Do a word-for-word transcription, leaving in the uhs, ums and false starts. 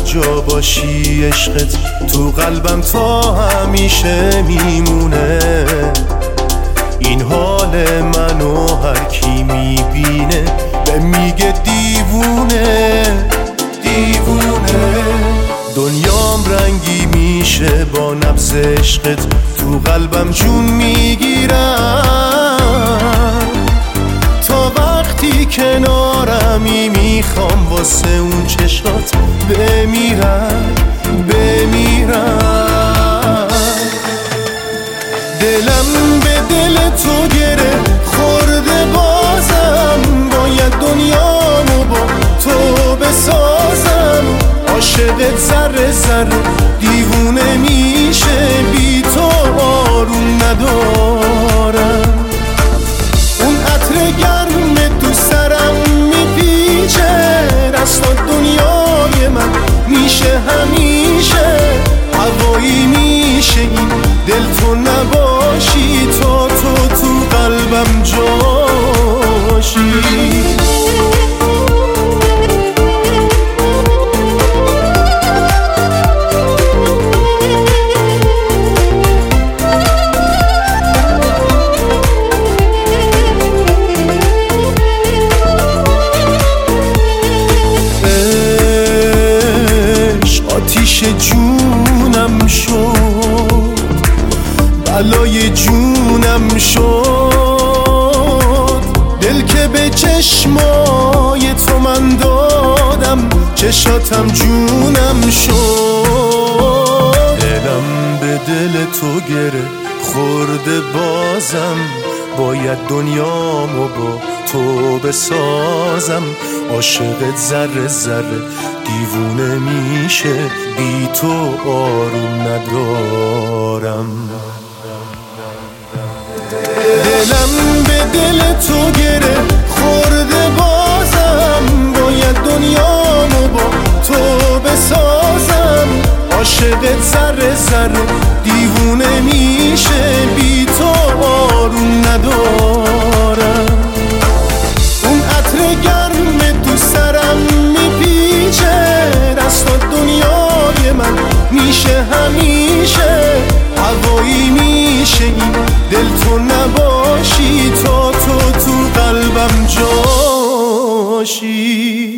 جا باشی عشقت تو قلبم تا همیشه میمونه. این حال منو هر کی میبینه به میگه دیوونه دیوونه. دنیام رنگی میشه با نبض عشقت تو قلبم جون میگیرم. تا وقتی کنارمی میخوام واسه اون چشات بمیرم بمیرم. دلم به دل تو گره خورده بازم، باید دنیامو با تو بسازم. عاشقت ذره ذره دیوونه میشه، بی تو آروم ندارم. اون عطر گرم تو سرم میپیچه، دستات دنیای من میشه همیشه. هوایی میشه این دل تو نباشی، تا تو تو قلبم جاشی. آتیش جونم شد، بلای جونم شد. دل که به چشمای تو من دادم، چشاتم جونم شد. دلم به دل تو گره خورده بازم، باید دنیامو با تو بسازم. عاشقت ذره ذره دیوونه میشه، بی تو آروم ندارم. دلم به دل تو گره خورده بازم، باید دنیامو با تو بسازم. عاشقت ذره ذره دیوونه میشه، بی تو آروم ندارم. اون عطر گرم تو سرم میپیچه، دستات دنیای من میشه همیشه. هوایی میشه این دل تو نباشی، تا تو تو قلبم جاشی.